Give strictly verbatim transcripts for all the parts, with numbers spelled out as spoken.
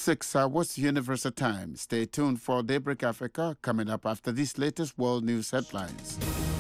six hours Universal Time. Stay tuned for Daybreak Africa coming up after these latest world news headlines.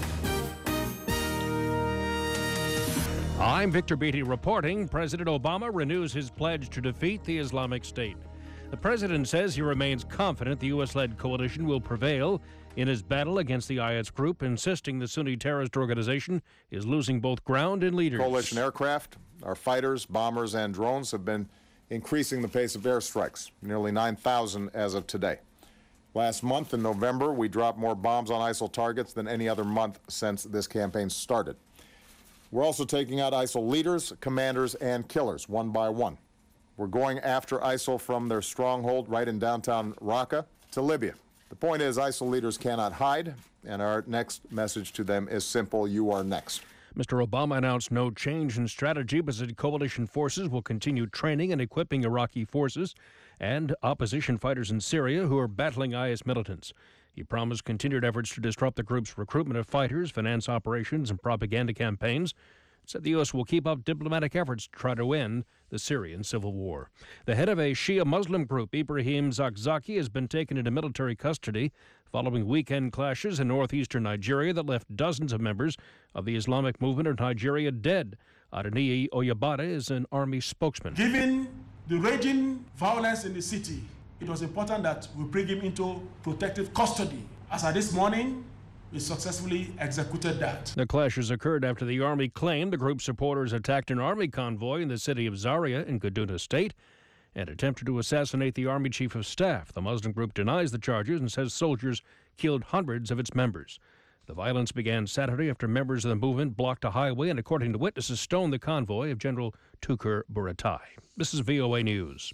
I'm Victor Beatty reporting. President Obama renews his pledge to defeat the Islamic State. The president says he remains confident the U S-led coalition will prevail in his battle against the I S group, insisting the Sunni terrorist organization is losing both ground and leaders. Coalition aircraft, our fighters, bombers, and drones have been increasing the pace of airstrikes, nearly nine thousand as of today. Last month in November, we dropped more bombs on ISIL targets than any other month since this campaign started. We're also taking out ISIL leaders, commanders, and killers one by one. We're going after ISIL from their stronghold right in downtown Raqqa to Libya. The point is, ISIL leaders cannot hide, and our next message to them is simple: you are next. Mister Obama announced no change in strategy, but said coalition forces will continue training and equipping Iraqi forces and opposition fighters in Syria who are battling I S militants. He promised continued efforts to disrupt the group's recruitment of fighters, finance operations, and propaganda campaigns. Said the U S will keep up diplomatic efforts to try to win the Syrian civil war. The head of a Shia Muslim group, Ibrahim Zakzaki, has been taken into military custody following weekend clashes in northeastern Nigeria that left dozens of members of the Islamic movement of Nigeria dead. Adeniyi Oyebade is an army spokesman. Given the raging violence in the city, it was important that we bring him into protective custody. As of this morning, we successfully executed that. The clashes occurred after the army claimed the group's supporters attacked an army convoy in the city of Zaria in Kaduna State and attempted to assassinate the army chief of staff. The Muslim group denies the charges and says soldiers killed hundreds of its members. The violence began Saturday after members of the movement blocked a highway and, according to witnesses, stoned the convoy of General Tukur Buratai. This is V O A News.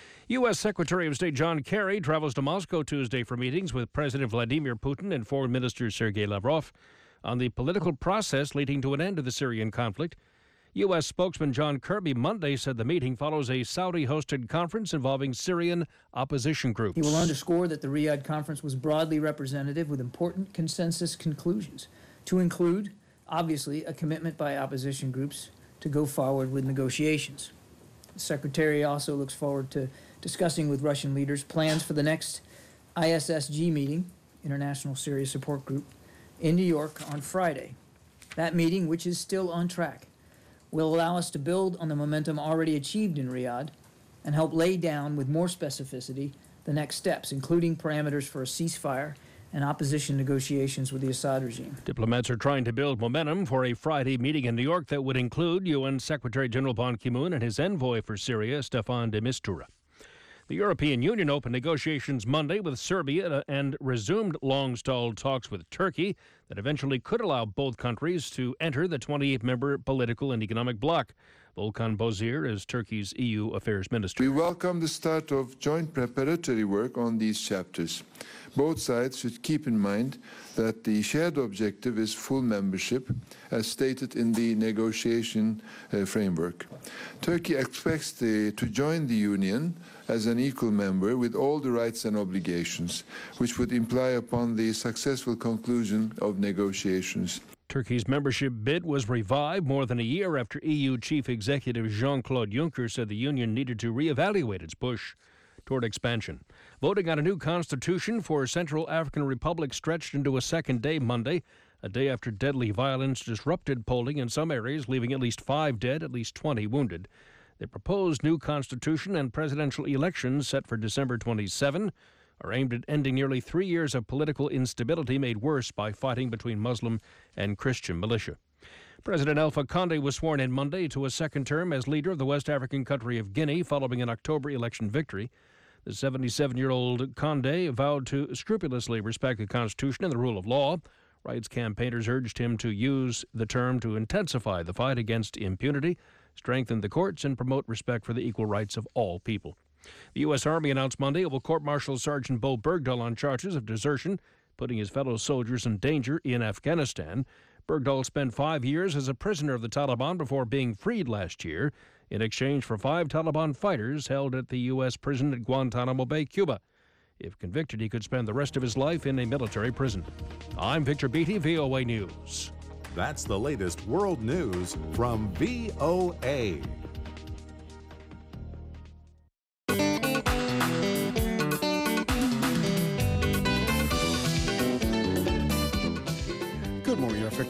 U S. Secretary of State John Kerry travels to Moscow Tuesday for meetings with President Vladimir Putin and Foreign Minister Sergei Lavrov on the political process leading to an end to the Syrian conflict. U S. spokesman John Kirby Monday said the meeting follows a Saudi-hosted conference involving Syrian opposition groups. He will underscore that the Riyadh conference was broadly representative with important consensus conclusions, to include, obviously, a commitment by opposition groups to go forward with negotiations. The Secretary also looks forward to discussing with Russian leaders plans for the next I S S G meeting, International Syria Support Group, in New York on Friday. That meeting, which is still on track, will allow us to build on the momentum already achieved in Riyadh and help lay down with more specificity the next steps, including parameters for a ceasefire and opposition negotiations with the Assad regime. Diplomats are trying to build momentum for a Friday meeting in New York that would include U N Secretary General Ban Ki-moon and his envoy for Syria, Staffan de Mistura. The European Union opened negotiations Monday with Serbia and resumed long-stalled talks with Turkey that eventually could allow both countries to enter the twenty-eight member political and economic bloc. Volkan Bozir is Turkey's E U Affairs Minister. We welcome the start of joint preparatory work on these chapters. Both sides should keep in mind that the shared objective is full membership, as stated in the negotiation uh, framework. Turkey expects the, to join the Union as an equal member with all the rights and obligations, which would imply upon the successful conclusion of negotiations. Turkey's membership bid was revived more than a year after E U Chief Executive Jean-Claude Juncker said the Union needed to reevaluate its push toward expansion. Voting on a new constitution for Central African Republic stretched into a second day Monday, a day after deadly violence disrupted polling in some areas, leaving at least five dead, at least twenty wounded. The proposed new constitution and presidential elections set for December twenty-seventh are aimed at ending nearly three years of political instability made worse by fighting between Muslim and Christian militia. President Alpha Condé was sworn in Monday to a second term as leader of the West African country of Guinea following an October election victory. The seventy-seven-year-old Condé vowed to scrupulously respect the Constitution and the rule of law. Rights campaigners urged him to use the term to intensify the fight against impunity, strengthen the courts, and promote respect for the equal rights of all people. The U S. Army announced Monday it will court-martial Sergeant Bo Bergdahl on charges of desertion, putting his fellow soldiers in danger in Afghanistan. Bergdahl spent five years as a prisoner of the Taliban before being freed last year in exchange for five Taliban fighters held at the U S prison at Guantanamo Bay, Cuba. If convicted, he could spend the rest of his life in a military prison. I'm Victor Beatty, V O A News. That's the latest world news from V O A.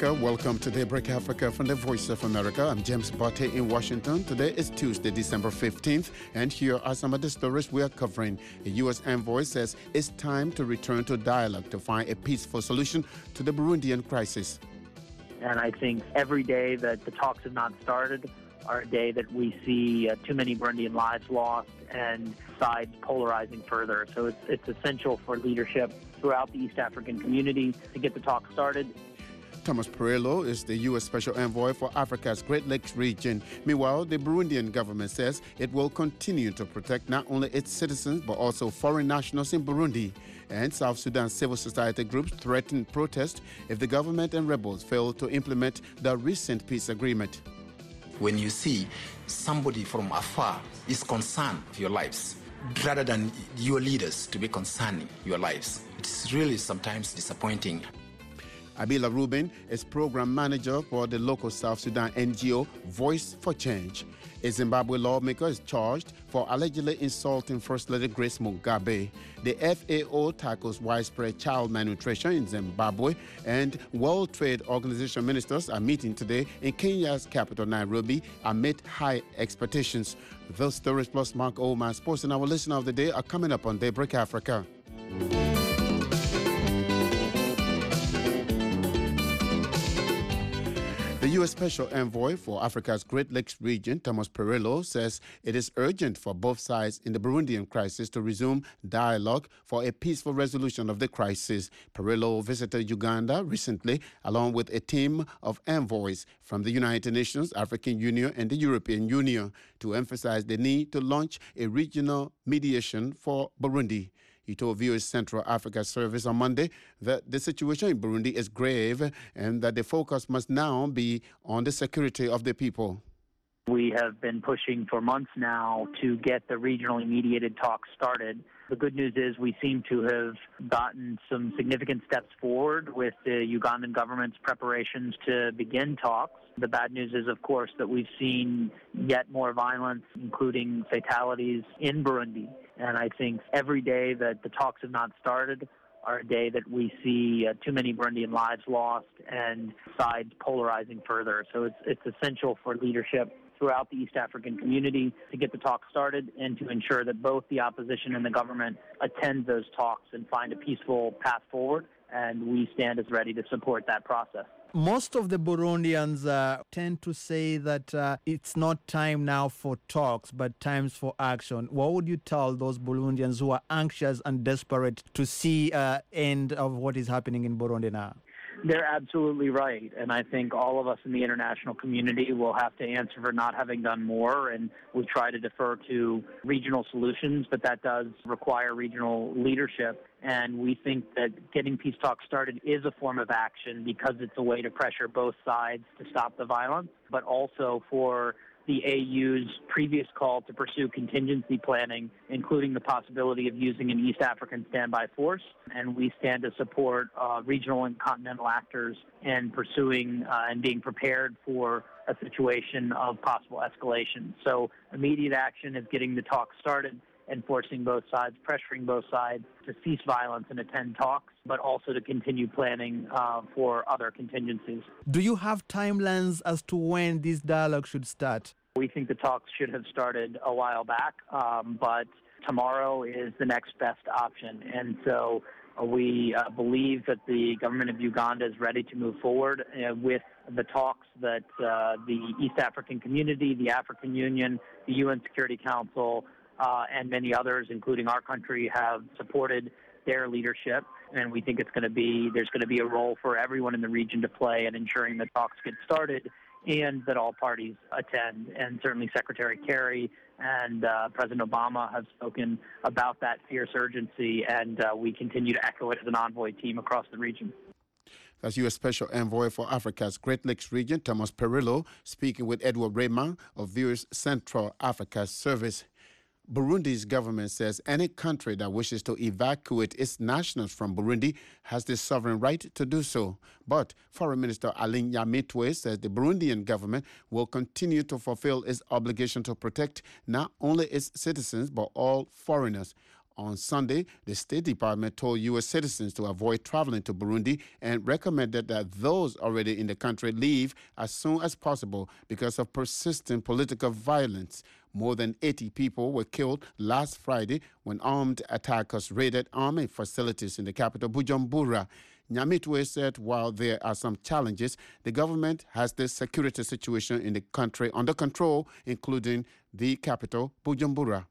Africa. Welcome to Daybreak Africa from the Voice of America. I'm James Botte in Washington. Today is Tuesday, December fifteenth, and here are some of the stories we are covering. A U S envoy says it's time to return to dialogue to find a peaceful solution to the Burundian crisis. And I think every day that the talks have not started are a day that we see uh, too many Burundian lives lost and sides polarizing further. So it's, it's essential for leadership throughout the East African community to get the talks started. Thomas Perello is the U S Special Envoy for Africa's Great Lakes region. Meanwhile, the Burundian government says it will continue to protect not only its citizens but also foreign nationals in Burundi. And South Sudan civil society groups threaten protest if the government and rebels fail to implement the recent peace agreement. When you see somebody from afar is concerned with your lives, rather than your leaders to be concerning your lives, it's really sometimes disappointing. Abila Rubin is program manager for the local South Sudan N G O Voice for Change. A Zimbabwe lawmaker is charged for allegedly insulting First Lady Grace Mugabe. The F A O tackles widespread child malnutrition in Zimbabwe, and World Trade Organization ministers are meeting today in Kenya's capital, Nairobi, amid high expectations. Those stories plus Mark Oman Sports and our listener of the day are coming up on Daybreak Africa. The U S Special Envoy for Africa's Great Lakes region, Thomas Perello, says it is urgent for both sides in the Burundian crisis to resume dialogue for a peaceful resolution of the crisis. Perello visited Uganda recently along with a team of envoys from the United Nations, African Union, and the European Union to emphasize the need to launch a regional mediation for Burundi. He told V O A's Central Africa Service on Monday that the situation in Burundi is grave and that the focus must now be on the security of the people. We have been pushing for months now to get the regionally mediated talks started. The good news is we seem to have gotten some significant steps forward with the Ugandan government's preparations to begin talks. The bad news is, of course, that we've seen yet more violence, including fatalities in Burundi. And I think every day that the talks have not started are a day that we see uh, too many Burundian lives lost and sides polarizing further. So it's, it's essential for leadership throughout the East African community to get the talks started and to ensure that both the opposition and the government attend those talks and find a peaceful path forward. And we stand as ready to support that process. Most of the Burundians uh, tend to say that uh, it's not time now for talks, but times for action. What would you tell those Burundians who are anxious and desperate to see uh, end of what is happening in Burundi now? They're absolutely right. And I think all of us in the international community will have to answer for not having done more. And we try to defer to regional solutions, but that does require regional leadership. And we think that getting peace talks started is a form of action because it's a way to pressure both sides to stop the violence, but also for the A U's previous call to pursue contingency planning, including the possibility of using an East African standby force. And we stand to support uh, regional and continental actors in pursuing uh, and being prepared for a situation of possible escalation. So immediate action is getting the talks started and forcing both sides, pressuring both sides to cease violence and attend talks, but also to continue planning uh, for other contingencies. Do you have timelines as to when this dialogue should start? We think the talks should have started a while back, um, but tomorrow is the next best option. And so uh, we uh, believe that the government of Uganda is ready to move forward uh, with the talks that uh, the East African community, the African Union, the U N Security Council, Uh, and many others, including our country, have supported their leadership. And we think it's going to be there's going to be a role for everyone in the region to play in ensuring the talks get started and that all parties attend. And certainly Secretary Kerry and uh, President Obama have spoken about that fierce urgency, and uh, we continue to echo it as an envoy team across the region. That's U S Special Envoy for Africa's Great Lakes region, Thomas Perello, speaking with Edward Rema of V O A's Central Africa Service. Burundi's government says any country that wishes to evacuate its nationals from Burundi has the sovereign right to do so. But Foreign Minister Alain Nyamitwe says the Burundian government will continue to fulfill its obligation to protect not only its citizens but all foreigners. On Sunday, the State Department told U S citizens to avoid traveling to Burundi and recommended that those already in the country leave as soon as possible because of persistent political violence. More than eighty people were killed last Friday when armed attackers raided army facilities in the capital, Bujumbura. Nyamitwe said while there are some challenges, the government has the security situation in the country under control, including the capital, Bujumbura.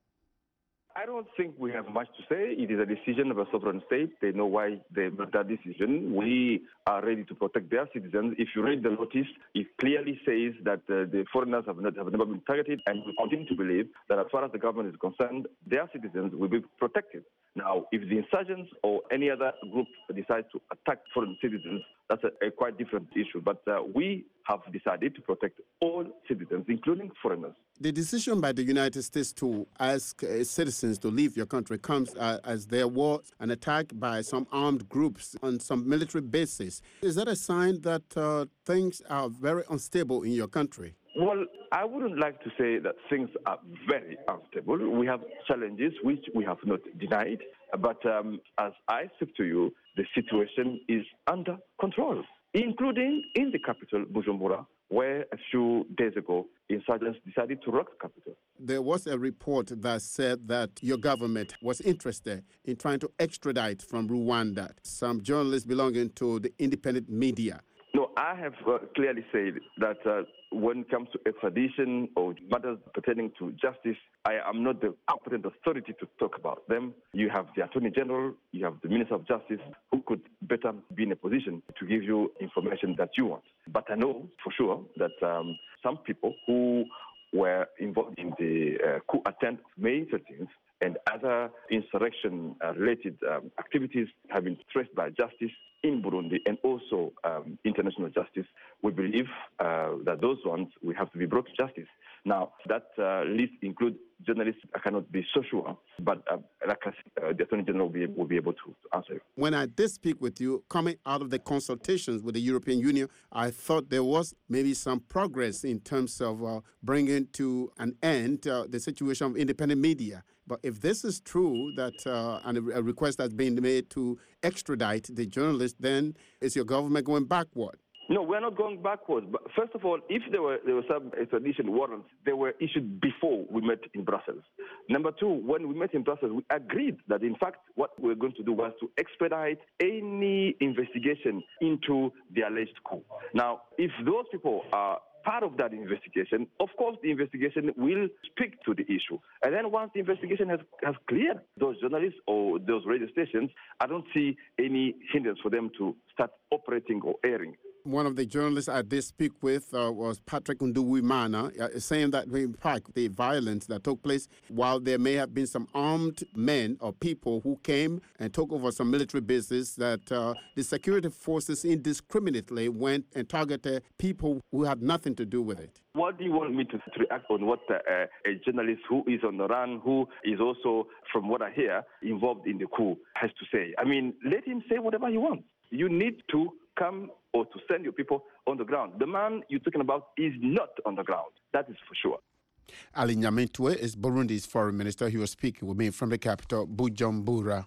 I don't think we have much to say. It is a decision of a sovereign state. They know why they made that decision. We are ready to protect their citizens. If you read the notice, it clearly says that uh, the foreigners have, not, have never been targeted, and we continue to believe that as far as the government is concerned, their citizens will be protected. Now, if the insurgents or any other group decides to attack foreign citizens, that's a, a quite different issue. But uh, we have decided to protect all citizens, including foreigners. The decision by the United States to ask uh, citizens to leave your country comes uh, as there was an attack by some armed groups on some military bases. Is that a sign that uh, things are very unstable in your country? Well, I wouldn't like to say that things are very unstable. We have challenges which we have not denied. But um, as I speak to you, the situation is under control, including in the capital, Bujumbura, where a few days ago, insurgents decided to rock the capital. There was a report that said that your government was interested in trying to extradite from Rwanda some journalists belonging to the independent media. No, I have uh, clearly said that uh, when it comes to extradition or matters pertaining to justice, I am not the competent authority to talk about them. You have the Attorney General, you have the Minister of Justice, who could better be in a position to give you information that you want. But I know for sure that um, some people who were involved in the uh, coup attempt of May thirteenth and other insurrection-related um, activities have been traced by justice in Burundi and also um, international justice. We believe uh, that those ones we have to be brought to justice. Now, that uh, list includes journalists. I cannot be so sure, but uh, like I said, uh, the Attorney General will be, will be able to, to answer you. When I did speak with you, coming out of the consultations with the European Union, I thought there was maybe some progress in terms of uh, bringing to an end uh, the situation of independent media. But if this is true, that uh, and a request has been made to extradite the journalists, then is your government going backward? No, we're not going backwards. But first of all, if there were there were some extradition warrants, they were issued before we met in Brussels. Number two, when we met in Brussels, we agreed that in fact what we were going to do was to expedite any investigation into the alleged coup. Now, if those people are part of that investigation, of course the investigation will speak to the issue. And then once the investigation has, has cleared those journalists or those radio stations, I don't see any hindrance for them to start operating or airing. One of the journalists I did speak with uh, was Patrick Nduwimana, uh, saying that in fact the violence that took place, while there may have been some armed men or people who came and took over some military bases, that uh, the security forces indiscriminately went and targeted people who had nothing to do with it. What do you want me to react on what uh, a journalist who is on the run, who is also, from what I hear, involved in the coup has to say? I mean, let him say whatever he wants. You need to come or to send your people on the ground. The man you're talking about is not on the ground. That is for sure. Ali Nyamitwe is Burundi's foreign minister. He was speaking with me from the capital, Bujumbura.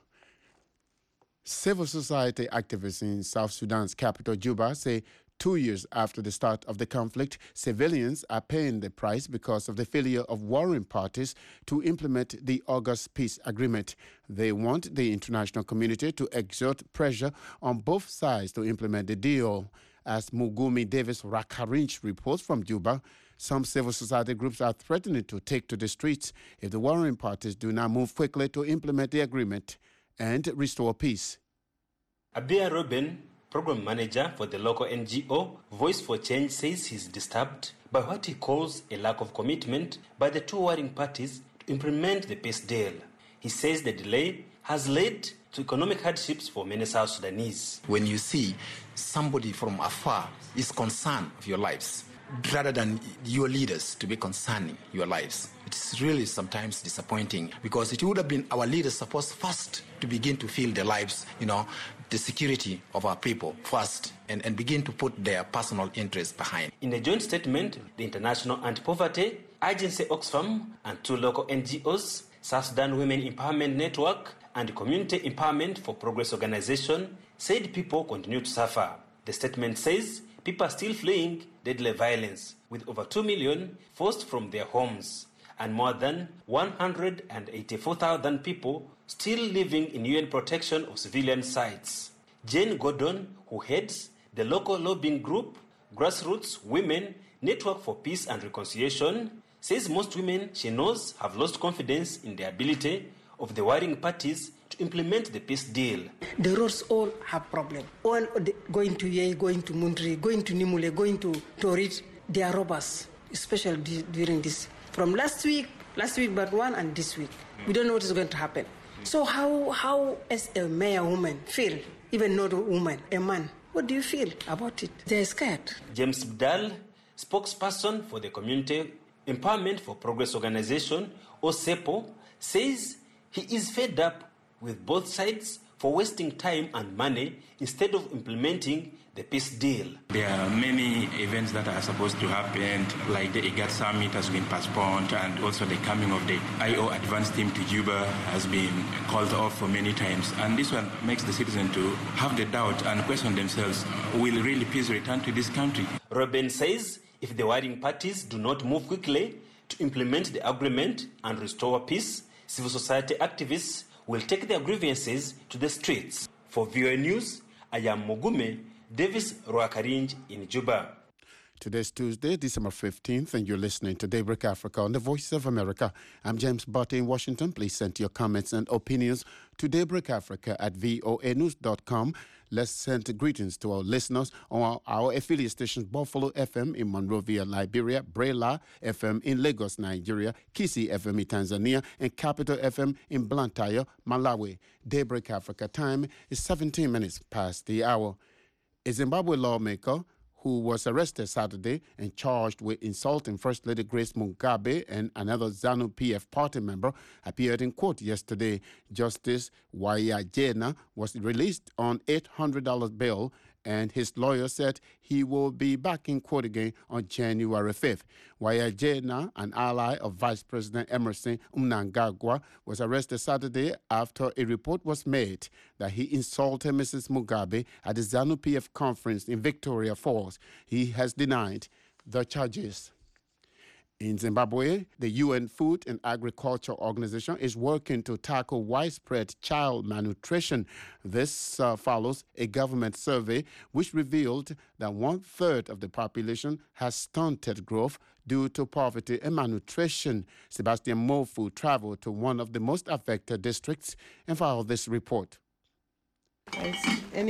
Civil society activists in South Sudan's capital, Juba, say two years after the start of the conflict, civilians are paying the price because of the failure of warring parties to implement the August peace agreement. They want the international community to exert pressure on both sides to implement the deal. As Mugumi Davis Rakarinch reports from Juba, some civil society groups are threatening to take to the streets if the warring parties do not move quickly to implement the agreement and restore peace. Abia Ruben, program manager for the local N G O Voice for Change, says he's disturbed by what he calls a lack of commitment by the two warring parties to implement the peace deal. He says the delay has led to economic hardships for many South Sudanese. When you see somebody from afar is concerned of your lives, rather than your leaders to be concerning your lives, it's really sometimes disappointing, because it would have been our leaders supposed first to begin to feel their lives, you know, the security of our people first, and, and begin to put their personal interests behind. In a joint statement, the International Anti-Poverty Agency Oxfam and two local N G Os South Sudan Women Empowerment Network and Community Empowerment for Progress Organization said people continue to suffer. The statement says people are still fleeing deadly violence, with over two million forced from their homes and more than one hundred eighty-four thousand people still living in U N protection of civilian sites. Jane Gordon, who heads the local lobbying group Grassroots Women Network for Peace and Reconciliation, says most women she knows have lost confidence in the ability of the warring parties to implement the peace deal. The roads all have problems. All going to Yei, going to Mundri, going to Nimule, going to Torit, they are robbers, especially during this. From last week, last week but one and this week. We don't know what is going to happen. So how, how as a mayor woman feel, even not a woman, a man, what do you feel about it? They're scared. James Bdal, spokesperson for the Community Empowerment for Progress Organization, O S E P O, says he is fed up with both sides for wasting time and money instead of implementing the peace deal. There are many events that are supposed to happen, like the IGAD summit has been postponed, and also the coming of the I O advance team to Juba has been called off for many times. And this one makes the citizen to have the doubt and question themselves, will really peace return to this country? Robin says if the warring parties do not move quickly to implement the agreement and restore peace, civil society activists will take their grievances to the streets. For V O A News, I am Mugume Davis Roakarinj in Juba. Today's Tuesday, December fifteenth, and you're listening to Daybreak Africa on the Voice of America. I'm James Butte in Washington. Please send your comments and opinions to Daybreak Africa at voa news dot com. Let's send greetings to our listeners on our, our affiliate stations, Buffalo F M in Monrovia, Liberia, Brela F M in Lagos, Nigeria, Kisi F M in Tanzania, and Capital F M in Blantyre, Malawi. Daybreak Africa time is seventeen minutes past the hour. A Zimbabwe lawmaker who was arrested Saturday and charged with insulting First Lady Grace Mugabe and another ZANU-P F party member appeared in court yesterday. Justice Wayajena was released on eight hundred dollars bail, and his lawyer said he will be back in court again on January fifth. Wayajena, an ally of Vice President Emerson Mnangagwa, was arrested Saturday after a report was made that he insulted Missus Mugabe at the ZANU-P F conference in Victoria Falls. He has denied the charges. In Zimbabwe, the U N Food and Agriculture Organization is working to tackle widespread child malnutrition. This uh, follows a government survey which revealed that one-third of the population has stunted growth due to poverty and malnutrition. Sebastian Mofu traveled to one of the most affected districts and filed this report. In,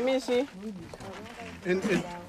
in,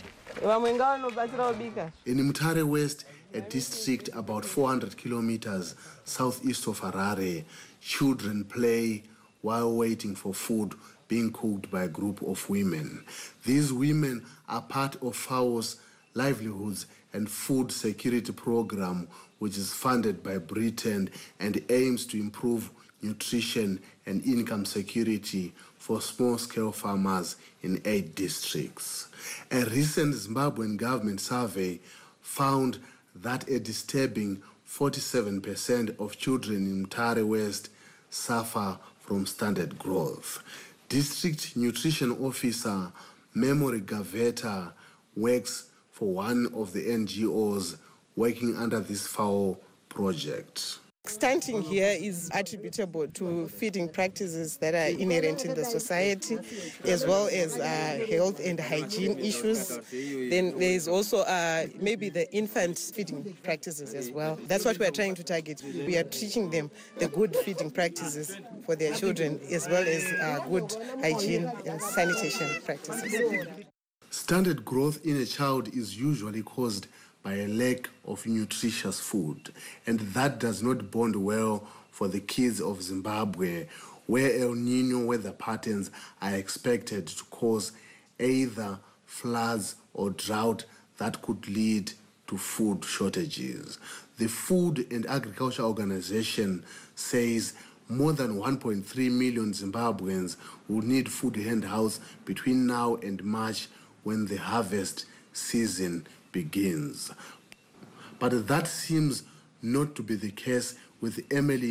in Mutare West, a district about four hundred kilometers southeast of Harare, children play while waiting for food being cooked by a group of women. These women are part of F A O's Livelihoods and Food Security Program, which is funded by Britain and aims to improve nutrition and income security for small-scale farmers in eight districts. A recent Zimbabwean government survey found that a disturbing forty-seven percent of children in Mutare West suffer from stunted growth. District Nutrition Officer Memory Gaveta works for one of the N G Os working under this F A O project. Stunting here is attributable to feeding practices that are inherent in the society, as well as uh, health and hygiene issues. Then there is also uh, maybe the infant feeding practices as well. That's what we are trying to target. We are teaching them the good feeding practices for their children, as well as uh, good hygiene and sanitation practices. Stunted growth in a child is usually caused by a lack of nutritious food, and that does not bode well for the kids of Zimbabwe, where El Nino weather patterns are expected to cause either floods or drought that could lead to food shortages. The Food and Agriculture Organization says more than one point three million Zimbabweans will need food handouts between now and March, when the harvest season begins. But that seems not to be the case with Emily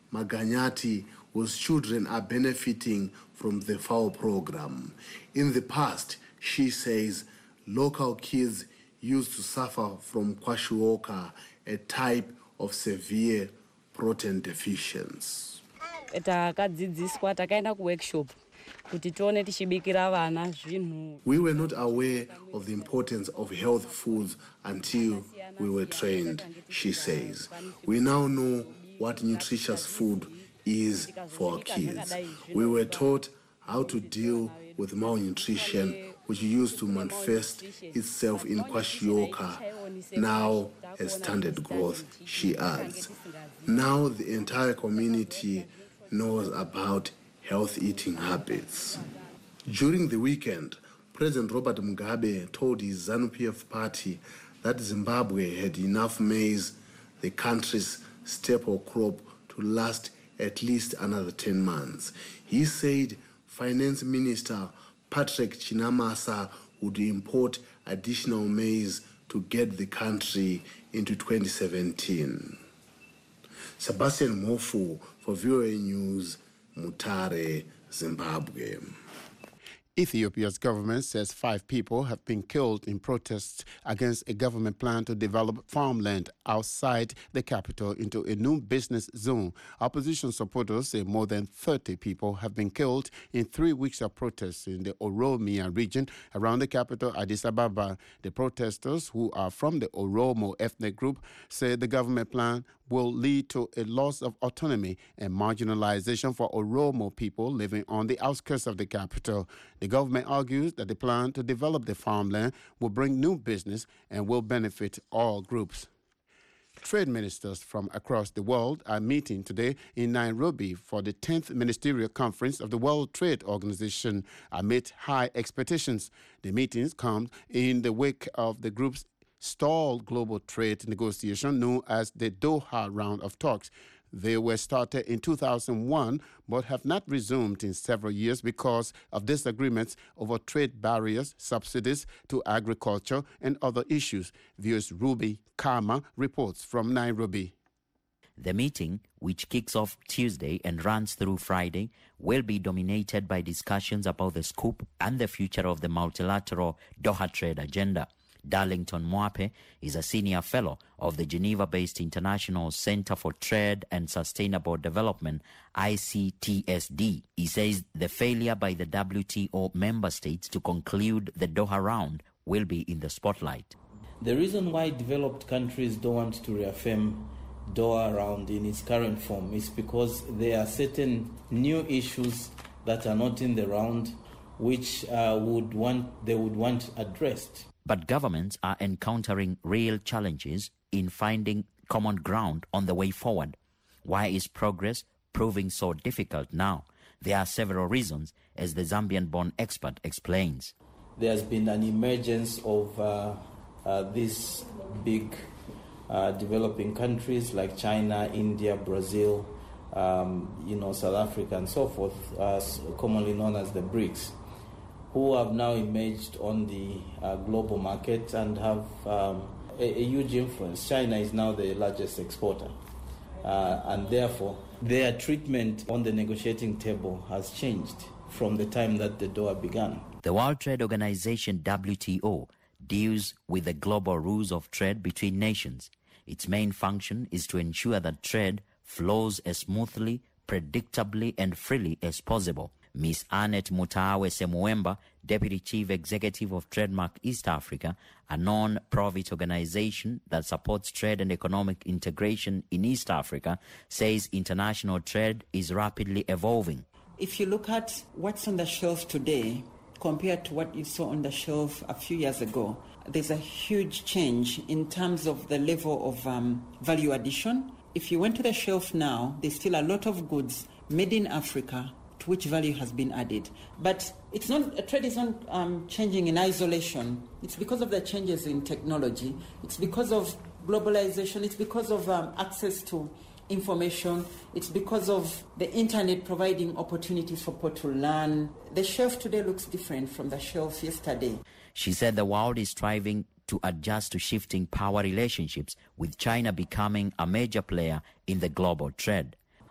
Maganyati, whose children are benefiting from the FAO program. In the past, she says, local kids used to suffer from kwashiorkor, a type of severe protein deficiency. takadzidziswa takaenda kuworkshop kuti tione tichibikira vana zvinhu. We were not aware of the importance of health foods until we were trained, she says. We now know what nutritious food is for our kids. We were taught how to deal with malnutrition, which used to manifest itself in kwashiorkor, now as standard growth, she adds. Now the entire community knows about health eating habits. During the weekend, President Robert Mugabe told his ZANU-P F party that Zimbabwe had enough maize, the country's staple crop, to last at least another ten months. He said Finance Minister Patrick Chinamasa would import additional maize to get the country into twenty seventeen. Sebastian Mofu for V O A News, Mutare, Zimbabwe. Ethiopia's government says five people have been killed in protests against a government plan to develop farmland outside the capital into a new business zone. Opposition supporters say more than thirty people have been killed in three weeks of protests in the Oromia region around the capital, Addis Ababa. The protesters, who are from the Oromo ethnic group, say the government plan will lead to a loss of autonomy and marginalization for Oromo people living on the outskirts of the capital. The government argues that the plan to develop the farmland will bring new business and will benefit all groups. Trade ministers from across the world are meeting today in Nairobi for the tenth Ministerial Conference of the World Trade Organization amid high expectations. The meetings come in the wake of the group's stalled global trade negotiation known as the Doha Round of Talks. They were started in two thousand one but have not resumed in several years because of disagreements over trade barriers, subsidies to agriculture, and other issues. V O's Ruby Kama reports from Nairobi. The meeting, which kicks off Tuesday and runs through Friday, will be dominated by discussions about the scope and the future of the multilateral Doha trade agenda. Darlington Mwape is a senior fellow of the Geneva-based International Center for Trade and Sustainable Development, I C T S D. He says the failure by the W T O member states to conclude the Doha round will be in the spotlight. The reason why developed countries don't want to reaffirm Doha round in its current form is because there are certain new issues that are not in the round which uh, would want they would want addressed. But governments are encountering real challenges in finding common ground on the way forward. Why is progress proving so difficult now? There are several reasons, as the Zambian-born expert explains. There has been an emergence of uh, uh, these big uh, developing countries like China, India, Brazil, um, you know, South Africa, and so forth, uh, commonly known as the BRICS, who have now emerged on the uh, global market and have um, a, a huge influence. China is now the largest exporter, uh, and therefore their treatment on the negotiating table has changed from the time that the Doha began. The World Trade Organization, W T O, deals with the global rules of trade between nations. Its main function is to ensure that trade flows as smoothly, predictably, and freely as possible. Miz Annette Mutawe Semuemba, Deputy Chief Executive of Trademark East Africa, a non-profit organization that supports trade and economic integration in East Africa, says international trade is rapidly evolving. If you look at what's on the shelf today compared to what you saw on the shelf a few years ago, there's a huge change in terms of the level of um, value addition. If you went to the shelf now, there's still a lot of goods made in Africa to which value has been added. But it's not, trade is not um, changing in isolation. It's because of the changes in technology. It's because of globalization. It's because of um, access to information. It's because of the internet providing opportunities for people to learn. The shelf today looks different from the shelf yesterday. She said the world is striving to adjust to shifting power relationships, with China becoming a major player in the global trade.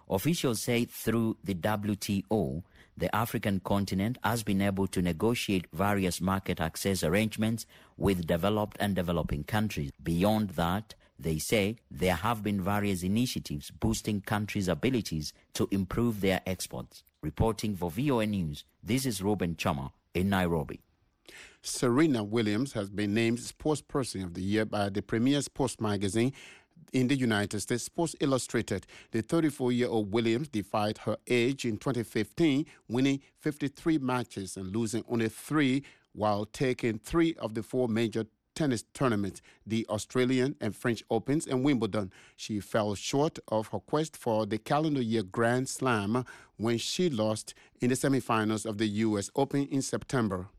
Officials say through the W T O, the African continent has been able to negotiate various market access arrangements with developed and developing countries. Beyond that, they say there have been various initiatives boosting countries' abilities to improve their exports. Reporting for V O A News, this is Ruben Chama in Nairobi. Serena Williams has been named Sportsperson of the Year by the premier sports magazine in the United States, Sports Illustrated. The thirty-four-year-old Williams defied her age in twenty fifteen, winning fifty-three matches and losing only three while taking three of the four major tennis tournaments, the Australian and French Opens and Wimbledon. She fell short of her quest for the calendar year Grand Slam when she lost in the semifinals of the U S Open in September.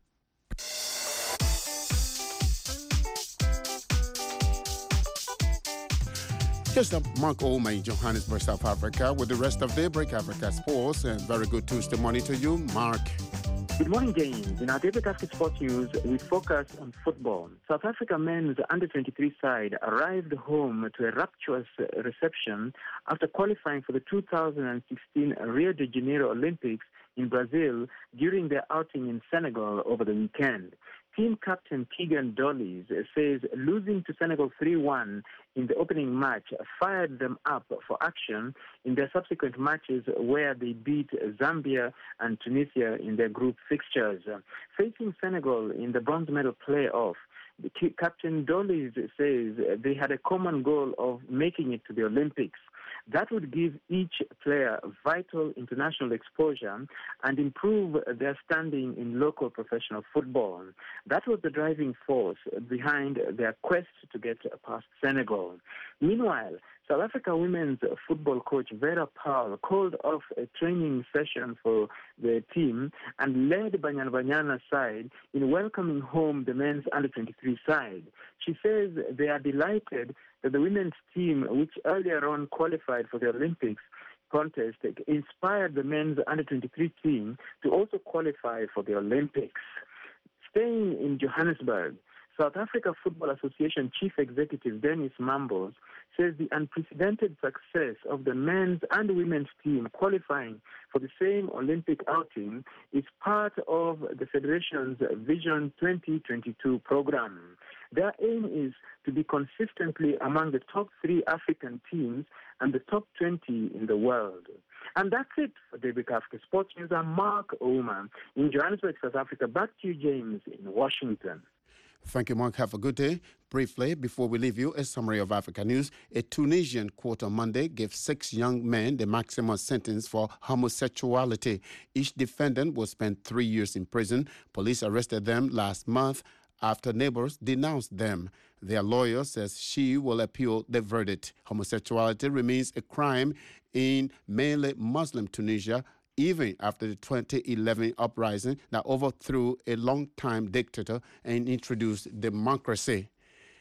Here's Mark Ouma in Johannesburg, South Africa, with the rest of Daybreak Africa Sports. And very good Tuesday morning to you, Mark. Good morning, James. In our Daybreak Africa Sports News, we focus on football. South Africa men's under twenty-three side arrived home to a rapturous reception after qualifying for the two thousand sixteen Rio de Janeiro Olympics in Brazil during their outing in Senegal over the weekend. Team captain Keegan Dollies says losing to Senegal three one in the opening match fired them up for action in their subsequent matches where they beat Zambia and Tunisia in their group fixtures. Facing Senegal in the bronze medal playoff, the captain Dollies says they had a common goal of making it to the Olympics. That would give each player vital international exposure and improve their standing in local professional football. That was the driving force behind their quest to get past Senegal. Meanwhile, South Africa women's football coach Vera Paul called off a training session for the team and led Banyana Banyana's side in welcoming home the men's under twenty-three side. She says they are delighted that the women's team, which earlier on qualified for the Olympics contest, inspired the men's under twenty-three team to also qualify for the Olympics. Staying in Johannesburg, South Africa Football Association Chief Executive Dennis Mambos says the unprecedented success of the men's and women's team qualifying for the same Olympic outing is part of the Federation's Vision twenty twenty-two program. Their aim is to be consistently among the top three African teams and the top twenty in the world. And that's it for Daybreak Africa Sports News. I'm Mark Ouma in Johannesburg, South Africa. Back to you, James, in Washington. Thank you, Mark. Have a good day. Briefly, before we leave you, a summary of Africa news. A Tunisian court on Monday gave six young men the maximum sentence for homosexuality. Each defendant will spend three years in prison. Police arrested them last month after neighbors denounced them. Their lawyer says she will appeal the verdict. Homosexuality remains a crime in mainly Muslim Tunisia, even after the twenty eleven uprising that overthrew a long-time dictator and introduced democracy.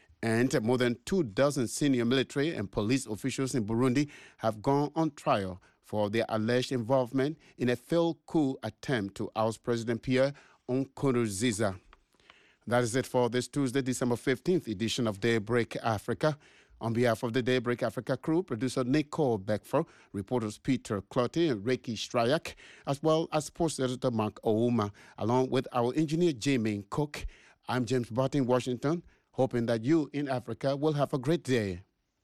And more than two dozen senior military and police officials in Burundi have gone on trial for their alleged involvement in a failed coup attempt to oust President Pierre Nkurunziza. That is it for this Tuesday, December fifteenth edition of Daybreak Africa. On behalf of the Daybreak Africa crew, producer Nicole Beckford, reporters Peter Clottey and Reiki Stryak, as well as sports editor Mark Ouma, along with our engineer Jamie Cook, I'm James Barton in Washington, hoping that you in Africa will have a great day.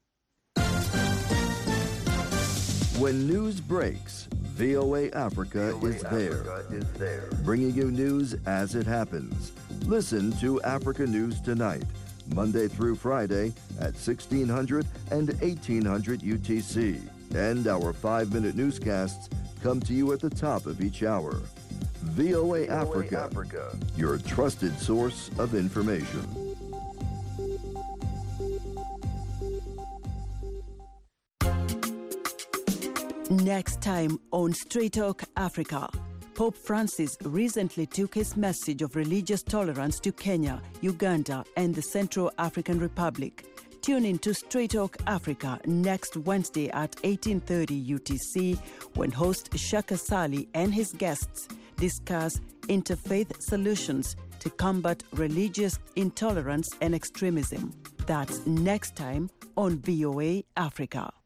When news breaks, V O A Africa, V O A is, there, Africa is there, bringing you news as it happens. Listen to Africa News Tonight, Monday through Friday at sixteen hundred and eighteen hundred U T C. And our five-minute newscasts come to you at the top of each hour. V O A Africa, Africa, your trusted source of information. Next time on Straight Talk Africa, Pope Francis recently took his message of religious tolerance to Kenya, Uganda, and the Central African Republic. Tune in to Straight Talk Africa next Wednesday at eighteen thirty U T C when host Shaka Sali and his guests discuss interfaith solutions to combat religious intolerance and extremism. That's next time on V O A Africa.